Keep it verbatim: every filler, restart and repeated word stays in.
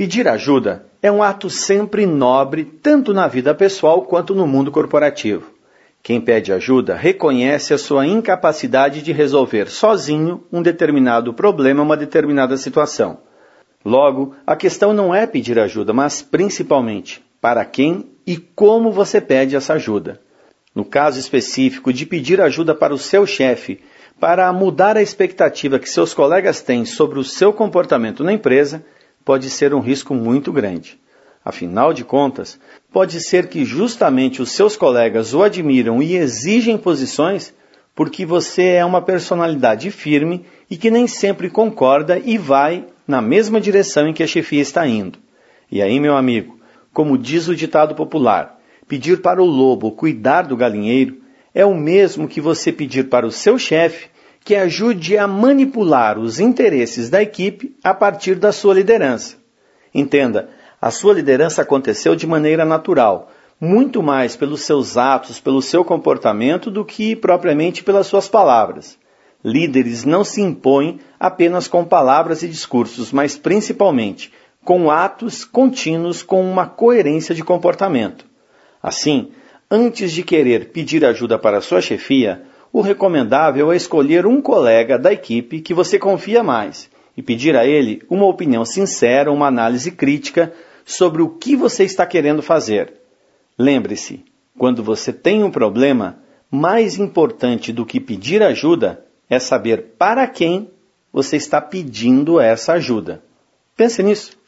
Pedir ajuda é um ato sempre nobre, tanto na vida pessoal quanto no mundo corporativo. Quem pede ajuda reconhece a sua incapacidade de resolver sozinho um determinado problema, uma determinada situação. Logo, a questão não é pedir ajuda, mas principalmente para quem e como você pede essa ajuda. No caso específico de pedir ajuda para o seu chefe, para mudar a expectativa que seus colegas têm sobre o seu comportamento na empresa, pode ser um risco muito grande. Afinal de contas, pode ser que justamente os seus colegas o admiram e exigem posições porque você é uma personalidade firme e que nem sempre concorda e vai na mesma direção em que a chefia está indo. E aí, meu amigo, como diz o ditado popular, pedir para o lobo cuidar do galinheiro é o mesmo que você pedir para o seu chefe que ajude a manipular os interesses da equipe a partir da sua liderança. Entenda, a sua liderança aconteceu de maneira natural, muito mais pelos seus atos, pelo seu comportamento, do que propriamente pelas suas palavras. Líderes não se impõem apenas com palavras e discursos, mas principalmente com atos contínuos com uma coerência de comportamento. Assim, antes de querer pedir ajuda para a sua chefia, o recomendável é escolher um colega da equipe que você confia mais e pedir a ele uma opinião sincera, uma análise crítica sobre o que você está querendo fazer. Lembre-se, quando você tem um problema, mais importante do que pedir ajuda é saber para quem você está pedindo essa ajuda. Pense nisso.